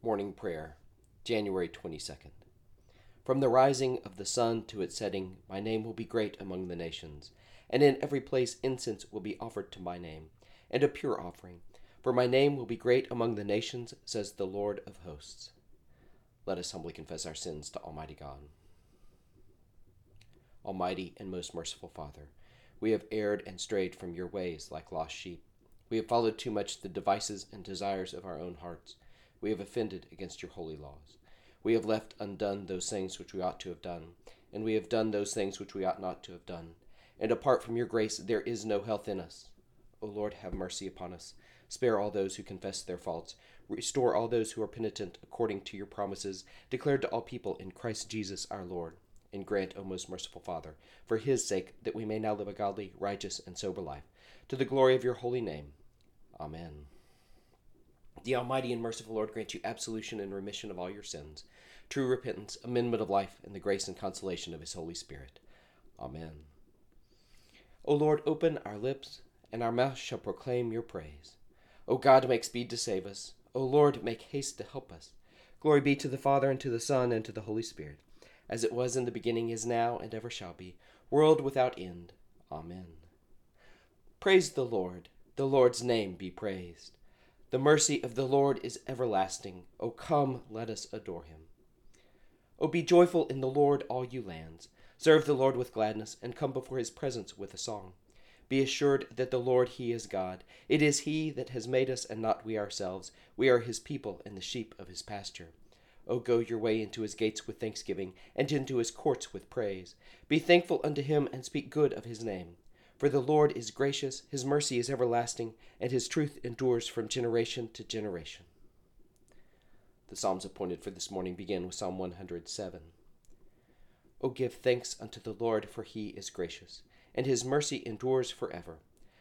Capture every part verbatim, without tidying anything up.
Morning Prayer, January twenty-second. From the rising of the sun to its setting, my name will be great among the nations, and in every place incense will be offered to my name, and a pure offering. For my name will be great among the nations, says the Lord of hosts. Let us humbly confess our sins to Almighty God. Almighty and most merciful Father, we have erred and strayed from your ways like lost sheep. We have followed too much the devices and desires of our own hearts. We have offended against your holy laws. We have left undone those things which we ought to have done, and we have done those things which we ought not to have done. And apart from your grace, there is no health in us. O Lord, have mercy upon us. Spare all those who confess their faults. Restore all those who are penitent according to your promises, declared to all people in Christ Jesus our Lord. And grant, O most merciful Father, for his sake, that we may now live a godly, righteous, and sober life, to the glory of your holy name. Amen. The Almighty and merciful Lord grant you absolution and remission of all your sins, true repentance, amendment of life, and the grace and consolation of his Holy Spirit. Amen. O Lord, open our lips, and our mouth shall proclaim your praise. O God, make speed to save us. O Lord, make haste to help us. Glory be to the Father, and to the Son, and to the Holy Spirit, as it was in the beginning, is now, and ever shall be, world without end. Amen. Praise the Lord. The Lord's name be praised. The mercy of the Lord is everlasting. O come, let us adore him. O be joyful in the Lord, all you lands. Serve the Lord with gladness, and come before his presence with a song. Be assured that the Lord, he is God. It is he that has made us, and not we ourselves. We are his people, and the sheep of his pasture. O go your way into his gates with thanksgiving, and into his courts with praise. Be thankful unto him, and speak good of his name. For the Lord is gracious, his mercy is everlasting, and his truth endures from generation to generation. The Psalms appointed for this morning begin with Psalm one hundred seven. O give thanks unto the Lord, for he is gracious, and his mercy endures forever.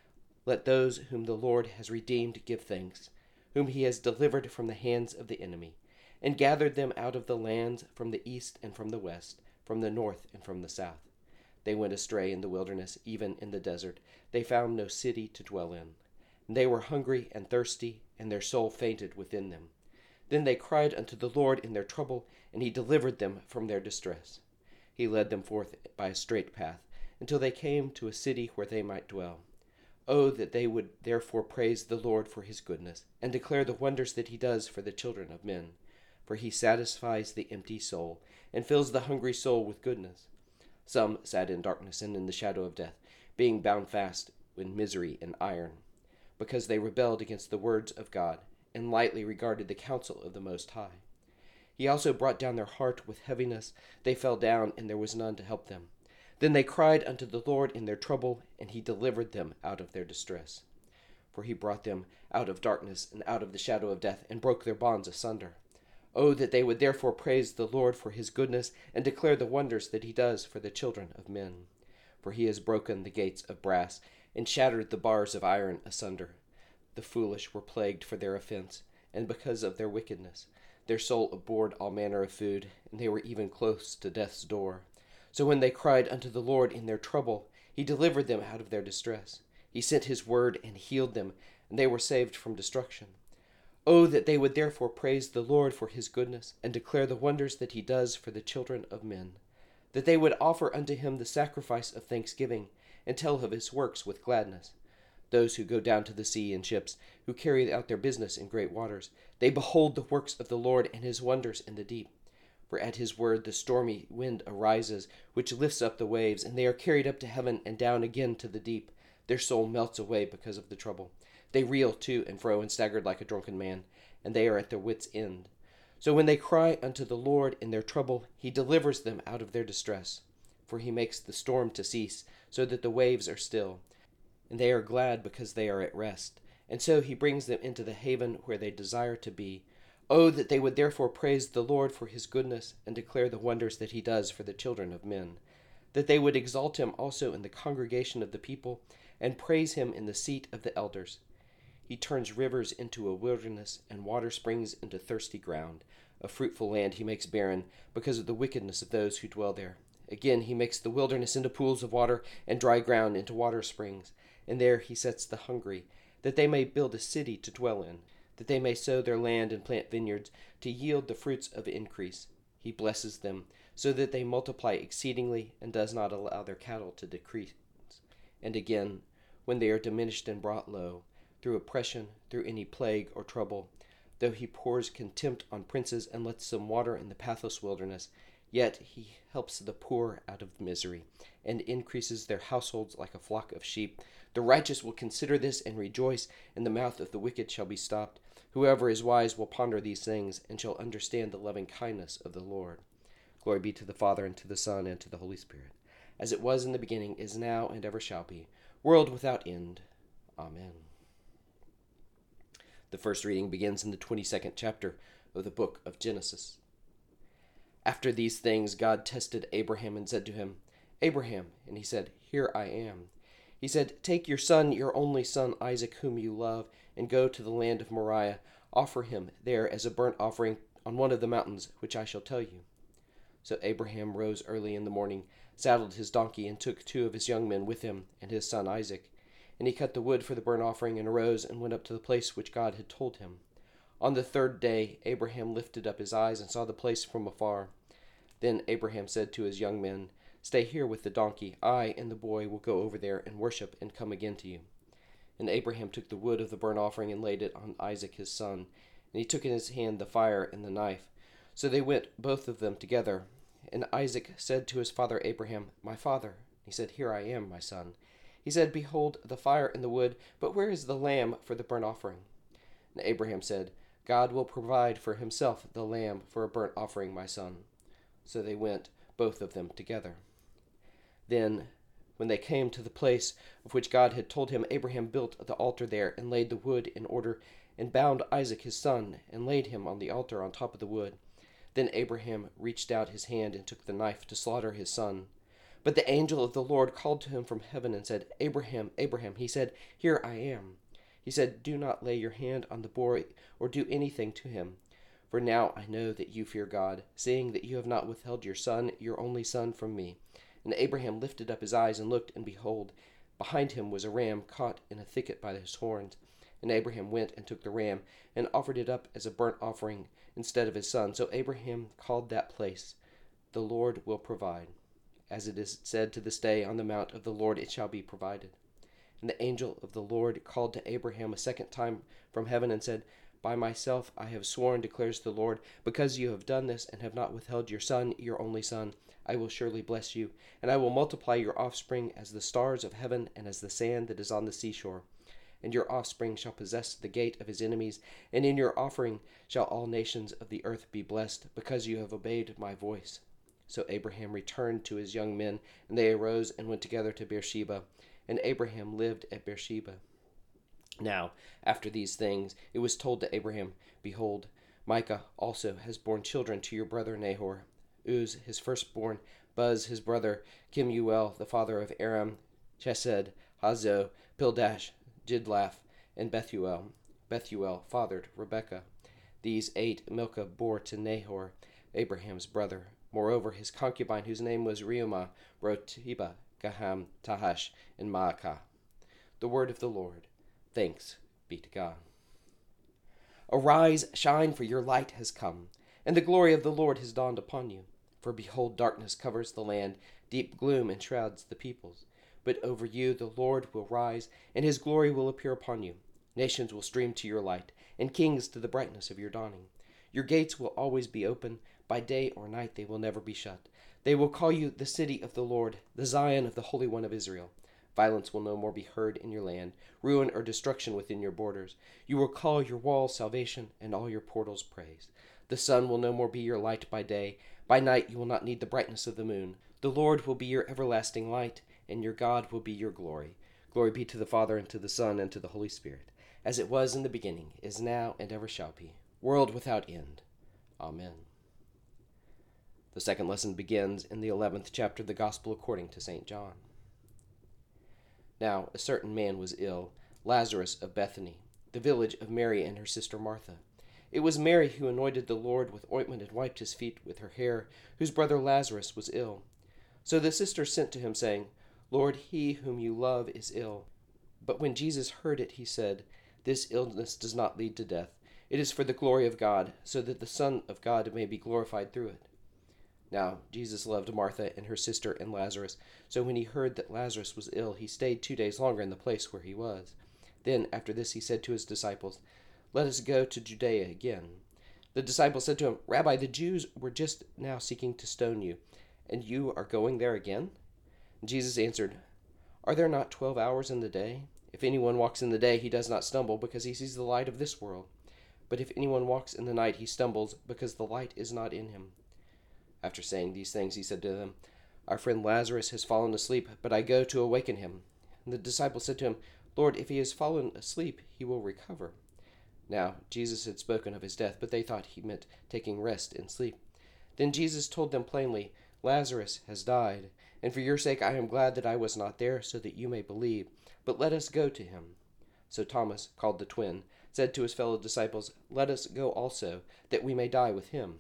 Let those whom the Lord has redeemed give thanks, whom he has delivered from the hands of the enemy, and gathered them out of the lands from the east and from the west, from the north and from the south. They went astray in the wilderness, even in the desert. They found no city to dwell in. They were hungry and thirsty, and their soul fainted within them. Then they cried unto the Lord in their trouble, and he delivered them from their distress. He led them forth by a straight path, until they came to a city where they might dwell. Oh, that they would therefore praise the Lord for his goodness, and declare the wonders that he does for the children of men. For he satisfies the empty soul, and fills the hungry soul with goodness. Some sat in darkness and in the shadow of death, being bound fast in misery and iron, because they rebelled against the words of God, and lightly regarded the counsel of the Most High. He also brought down their heart with heaviness. They fell down, and there was none to help them. Then they cried unto the Lord in their trouble, and he delivered them out of their distress. For he brought them out of darkness and out of the shadow of death, and broke their bonds asunder. Oh, that they would therefore praise the Lord for his goodness, and declare the wonders that he does for the children of men. For he has broken the gates of brass, and shattered the bars of iron asunder. The foolish were plagued for their offense, and because of their wickedness. Their soul abhorred all manner of food, and they were even close to death's door. So when they cried unto the Lord in their trouble, he delivered them out of their distress. He sent his word and healed them, and they were saved from destruction. Oh, that they would therefore praise the Lord for his goodness, and declare the wonders that he does for the children of men. That they would offer unto him the sacrifice of thanksgiving, and tell of his works with gladness. Those who go down to the sea in ships, who carry out their business in great waters, they behold the works of the Lord and his wonders in the deep. For at his word the stormy wind arises, which lifts up the waves, and they are carried up to heaven and down again to the deep. Their soul melts away because of the trouble. They reel to and fro and staggered like a drunken man, and they are at their wits' end. So when they cry unto the Lord in their trouble, he delivers them out of their distress. For he makes the storm to cease, so that the waves are still. And they are glad because they are at rest. And so he brings them into the haven where they desire to be. Oh, that they would therefore praise the Lord for his goodness, and declare the wonders that he does for the children of men. That they would exalt him also in the congregation of the people, and praise him in the seat of the elders. He turns rivers into a wilderness, and water springs into thirsty ground. A fruitful land he makes barren, because of the wickedness of those who dwell there. Again he makes the wilderness into pools of water, and dry ground into water springs. And there he sets the hungry, that they may build a city to dwell in. that they may sow their land and plant vineyards to yield the fruits of increase. He blesses them, so that they multiply exceedingly, and does not allow their cattle to decrease. And again, when they are diminished and brought low, through oppression, through any plague or trouble, though he pours contempt on princes and lets them water in the pathless wilderness, yet he helps the poor out of misery, and increases their households like a flock of sheep. The righteous will consider this and rejoice, and the mouth of the wicked shall be stopped. Whoever is wise will ponder these things, and shall understand the loving kindness of the Lord. Glory be to the Father, and to the Son, and to the Holy Spirit, as it was in the beginning, is now, and ever shall be, world without end. Amen. The first reading begins in the twenty-second chapter of the book of Genesis. After these things, God tested Abraham and said to him, Abraham, and he said, Here I am. He said, Take your son, your only son, Isaac, whom you love, and go to the land of Moriah. Offer him there as a burnt offering on one of the mountains, which I shall tell you. So Abraham rose early in the morning, saddled his donkey, and took two of his young men with him, and his son Isaac. And he cut the wood for the burnt offering, and arose and went up to the place which God had told him. On the third day Abraham lifted up his eyes and saw the place from afar. Then Abraham said to his young men, Stay here with the donkey. I and the boy will go over there and worship and come again to you. And Abraham took the wood of the burnt offering and laid it on Isaac his son. And he took in his hand the fire and the knife. So they went, both of them together. And Isaac said to his father Abraham, My father. He said, Here I am, my son. He said, Behold, the fire and the wood, but where is the lamb for the burnt offering? And Abraham said, God will provide for himself the lamb for a burnt offering, my son. So they went, both of them together. Then, when they came to the place of which God had told him, Abraham built the altar there, and laid the wood in order, and bound Isaac his son, and laid him on the altar on top of the wood. Then Abraham reached out his hand and took the knife to slaughter his son. But the angel of the Lord called to him from heaven and said, Abraham, Abraham. He said, Here I am. He said, Do not lay your hand on the boy or do anything to him. For now I know that you fear God, seeing that you have not withheld your son, your only son, from me. And Abraham lifted up his eyes and looked, and behold, behind him was a ram caught in a thicket by his horns. And Abraham went and took the ram, and offered it up as a burnt offering instead of his son. So Abraham called that place, The Lord will provide. As it is said to this day, On the mount of the Lord it shall be provided. And the angel of the Lord called to Abraham a second time from heaven and said, By myself I have sworn, declares the Lord, because you have done this and have not withheld your son, your only son, I will surely bless you, and I will multiply your offspring as the stars of heaven and as the sand that is on the seashore. And your offspring shall possess the gate of his enemies, and in your offering shall all nations of the earth be blessed, because you have obeyed my voice. So Abraham returned to his young men, and they arose and went together to Beersheba, and Abraham lived at Beersheba. Now, after these things, it was told to Abraham, Behold, Micah also has borne children to your brother Nahor, Uz his firstborn, Buz his brother, Kemuel the father of Aram, Chesed, Hazo, Pildash, Jidlaph, and Bethuel. Bethuel fathered Rebekah. These eight Milcah bore to Nahor, Abraham's brother. Moreover, his concubine, whose name was Reumah, bore Teba, Gaham, Tahash, and Maacah. The word of the Lord. Thanks be to God. Arise, shine, for your light has come, and the glory of the Lord has dawned upon you. For behold, darkness covers the land, deep gloom enshrouds the peoples. But over you the Lord will rise, and his glory will appear upon you. Nations will stream to your light, and kings to the brightness of your dawning. Your gates will always be open. By day or night they will never be shut. They will call you the city of the Lord, the Zion of the Holy One of Israel. Violence will no more be heard in your land, ruin or destruction within your borders. You will call your walls salvation, and all your portals praise. The sun will no more be your light by day. By night you will not need the brightness of the moon. The Lord will be your everlasting light, and your God will be your glory. Glory be to the Father, and to the Son, and to the Holy Spirit, as it was in the beginning, is now, and ever shall be, world without end. Amen. The second lesson begins in the eleventh chapter of the Gospel according to Saint John. Now a certain man was ill, Lazarus of Bethany, the village of Mary and her sister Martha. It was Mary who anointed the Lord with ointment and wiped his feet with her hair, whose brother Lazarus was ill. So the sisters sent to him, saying, Lord, he whom you love is ill. But when Jesus heard it, he said, This illness does not lead to death. It is for the glory of God, so that the Son of God may be glorified through it. Now Jesus loved Martha and her sister and Lazarus, so when he heard that Lazarus was ill, he stayed two days longer in the place where he was. Then after this he said to his disciples, "Let us go to Judea again." The disciples said to him, "Rabbi, the Jews were just now seeking to stone you, and you are going there again?" Jesus answered, "Are there not twelve hours in the day? If anyone walks in the day, he does not stumble, because he sees the light of this world. But if anyone walks in the night, he stumbles, because the light is not in him." After saying these things, he said to them, "Our friend Lazarus has fallen asleep, but I go to awaken him." And the disciples said to him, "Lord, if he has fallen asleep, he will recover." Now Jesus had spoken of his death, but they thought he meant taking rest in sleep. Then Jesus told them plainly, "Lazarus has died, and for your sake I am glad that I was not there, so that you may believe. But let us go to him." So Thomas, called the twin, said to his fellow disciples, "Let us go also, that we may die with him."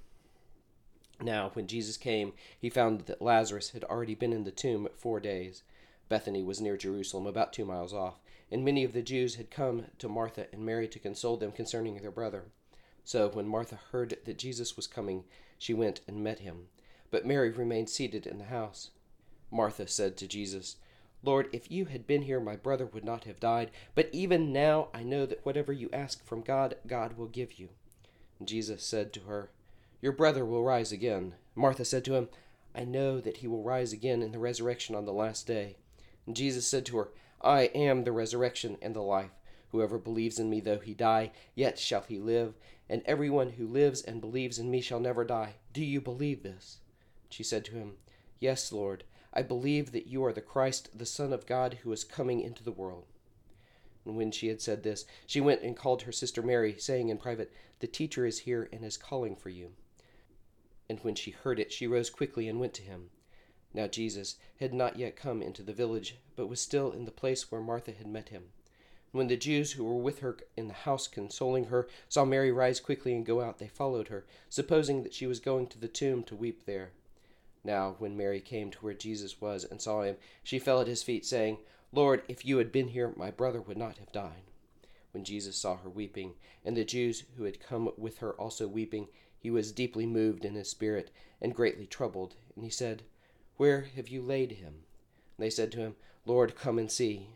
Now, when Jesus came, he found that Lazarus had already been in the tomb four days. Bethany was near Jerusalem, about two miles off, and many of the Jews had come to Martha and Mary to console them concerning their brother. So when Martha heard that Jesus was coming, she went and met him. But Mary remained seated in the house. Martha said to Jesus, "Lord, if you had been here, my brother would not have died. But even now I know that whatever you ask from God, God will give you." And Jesus said to her, "Your brother will rise again." Martha said to him, "I know that he will rise again in the resurrection on the last day." And Jesus said to her, "I am the resurrection and the life. Whoever believes in me, though he die, yet shall he live. And everyone who lives and believes in me shall never die. Do you believe this?" She said to him, "Yes, Lord, I believe that you are the Christ, the Son of God, who is coming into the world." And when she had said this, she went and called her sister Mary, saying in private, "The teacher is here and is calling for you." And when she heard it, she rose quickly and went to him. Now Jesus had not yet come into the village, but was still in the place where Martha had met him. When the Jews who were with her in the house consoling her saw Mary rise quickly and go out, they followed her, supposing that she was going to the tomb to weep there. Now when Mary came to where Jesus was and saw him, she fell at his feet, saying, "Lord, if you had been here, my brother would not have died." When Jesus saw her weeping, and the Jews who had come with her also weeping, he was deeply moved in his spirit, and greatly troubled. And he said, "Where have you laid him?" And they said to him, "Lord, come and see."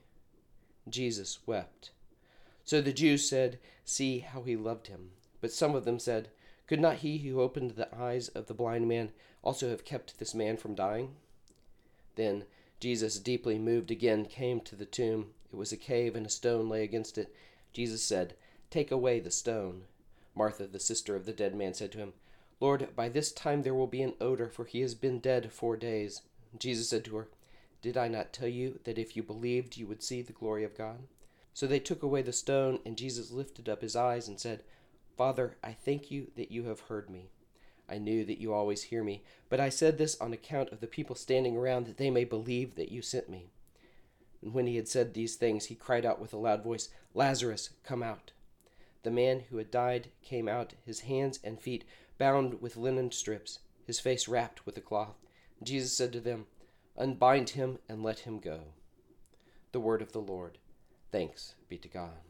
Jesus wept. So the Jews said, "See how he loved him." But some of them said, "Could not he who opened the eyes of the blind man also have kept this man from dying?" Then Jesus, deeply moved again, came to the tomb. It was a cave, and a stone lay against it. Jesus said, "Take away the stone." Martha, the sister of the dead man, said to him, "Lord, by this time there will be an odor, for he has been dead four days." Jesus said to her, "Did I not tell you that if you believed, you would see the glory of God?" So they took away the stone, and Jesus lifted up his eyes and said, "Father, I thank you that you have heard me. I knew that you always hear me, but I said this on account of the people standing around, that they may believe that you sent me." And when he had said these things, he cried out with a loud voice, "Lazarus, come out." The man who had died came out, his hands and feet bound with linen strips, his face wrapped with a cloth. Jesus said to them, "Unbind him and let him go." The word of the Lord. Thanks be to God.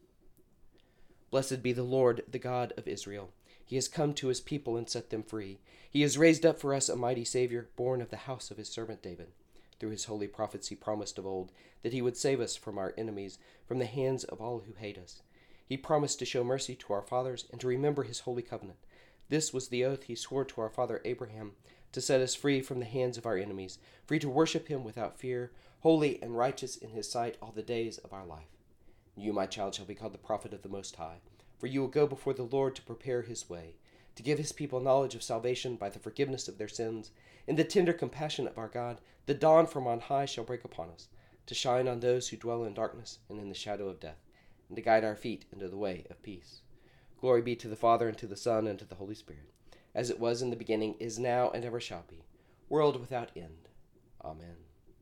Blessed be the Lord, the God of Israel. He has come to his people and set them free. He has raised up for us a mighty Savior, born of the house of his servant David. Through his holy prophets he promised of old that he would save us from our enemies, from the hands of all who hate us. He promised to show mercy to our fathers and to remember his holy covenant. This was the oath he swore to our father Abraham, to set us free from the hands of our enemies, free to worship him without fear, holy and righteous in his sight all the days of our life. You, my child, shall be called the prophet of the Most High, for you will go before the Lord to prepare his way, to give his people knowledge of salvation by the forgiveness of their sins. In the tender compassion of our God, the dawn from on high shall break upon us, to shine on those who dwell in darkness and in the shadow of death, and to guide our feet into the way of peace. Glory be to the Father, and to the Son, and to the Holy Spirit, as it was in the beginning, is now, and ever shall be, world without end. Amen.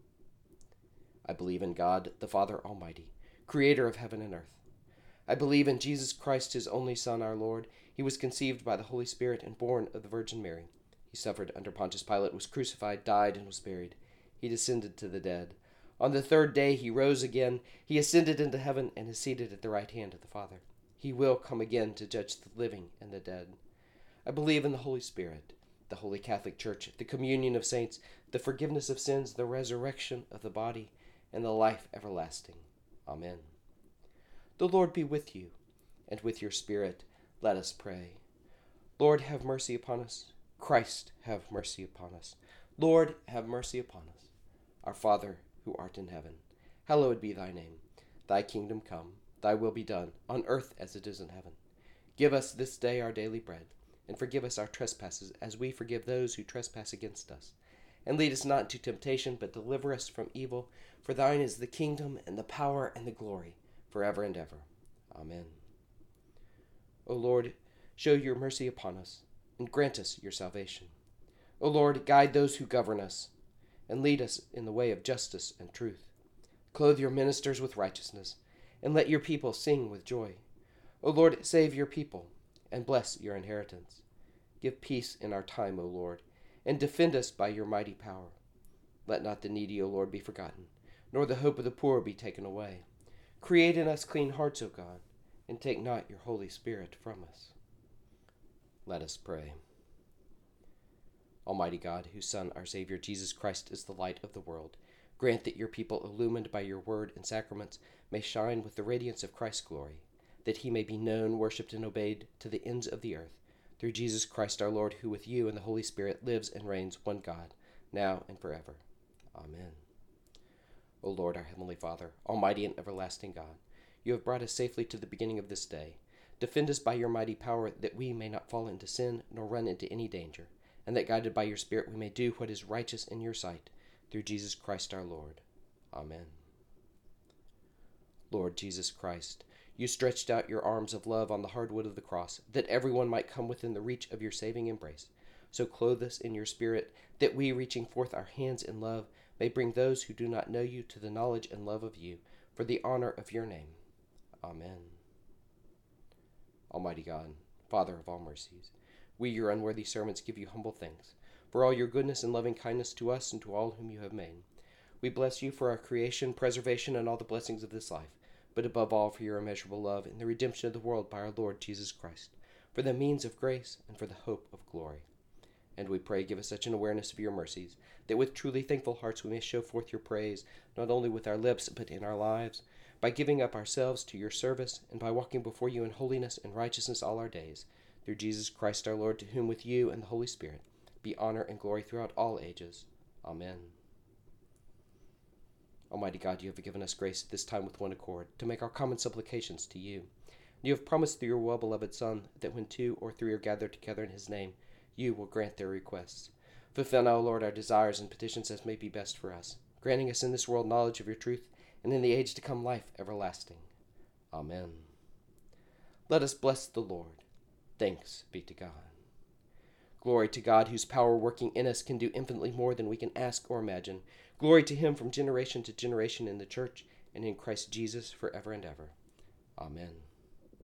I believe in God, the Father Almighty, creator of heaven and earth. I believe in Jesus Christ, his only Son, our Lord. He was conceived by the Holy Spirit and born of the Virgin Mary. He suffered under Pontius Pilate, was crucified, died, and was buried. He descended to the dead. On the third day he rose again. He ascended into heaven and is seated at the right hand of the Father. He will come again to judge the living and the dead. I believe in the Holy Spirit, the Holy Catholic Church, the communion of saints, the forgiveness of sins, the resurrection of the body, and the life everlasting. Amen. The Lord be with you, and with your spirit. Let us pray. Lord, have mercy upon us. Christ, have mercy upon us. Lord, have mercy upon us. Our Father, who art in heaven, hallowed be thy name. Thy kingdom come, thy will be done, on earth as it is in heaven. Give us this day our daily bread, and forgive us our trespasses, as we forgive those who trespass against us. And lead us not into temptation, but deliver us from evil. For thine is the kingdom, and the power, and the glory, forever and ever. Amen. O Lord, show your mercy upon us, and grant us your salvation. O Lord, guide those who govern us, and lead us in the way of justice and truth. Clothe your ministers with righteousness, and let your people sing with joy. O Lord, save your people, and bless your inheritance. Give peace in our time, O Lord, and defend us by your mighty power. Let not the needy, O Lord, be forgotten, nor the hope of the poor be taken away. Create in us clean hearts, O God, and take not your Holy Spirit from us. Let us pray. Almighty God, whose Son, our Savior, Jesus Christ, is the light of the world, grant that your people, illumined by your word and sacraments, may shine with the radiance of Christ's glory, that he may be known, worshipped, and obeyed to the ends of the earth, through Jesus Christ our Lord, who with you and the Holy Spirit lives and reigns, one God, now and forever. Amen. O Lord, our heavenly Father, almighty and everlasting God, you have brought us safely to the beginning of this day. Defend us by your mighty power, that we may not fall into sin, nor run into any danger, and that, guided by your Spirit, we may do what is righteous in your sight, through Jesus Christ our Lord. Amen. Lord Jesus Christ, you stretched out your arms of love on the hard wood of the cross, that everyone might come within the reach of your saving embrace. So clothe us in your Spirit, that we, reaching forth our hands in love, may bring those who do not know you to the knowledge and love of you, for the honor of your name. Amen. Almighty God, Father of all mercies, we, your unworthy servants, give you humble thanks for all your goodness and loving kindness to us and to all whom you have made. We bless you for our creation, preservation, and all the blessings of this life, but above all for your immeasurable love and the redemption of the world by our Lord Jesus Christ, for the means of grace and for the hope of glory. And we pray, give us such an awareness of your mercies, that with truly thankful hearts we may show forth your praise, not only with our lips, but in our lives, by giving up ourselves to your service, and by walking before you in holiness and righteousness all our days, through Jesus Christ our Lord, to whom with you and the Holy Spirit be honor and glory throughout all ages. Amen. Almighty God, you have given us grace at this time with one accord, to make our common supplications to you. You have promised through your well-beloved Son, that when two or three are gathered together in his name, you will grant their requests. Fulfill now, Lord, our desires and petitions as may be best for us, granting us in this world knowledge of your truth, and in the age to come life everlasting. Amen. Let us bless the Lord. Thanks be to God. Glory to God, whose power working in us can do infinitely more than we can ask or imagine. Glory to him from generation to generation in the church and in Christ Jesus forever and ever. Amen.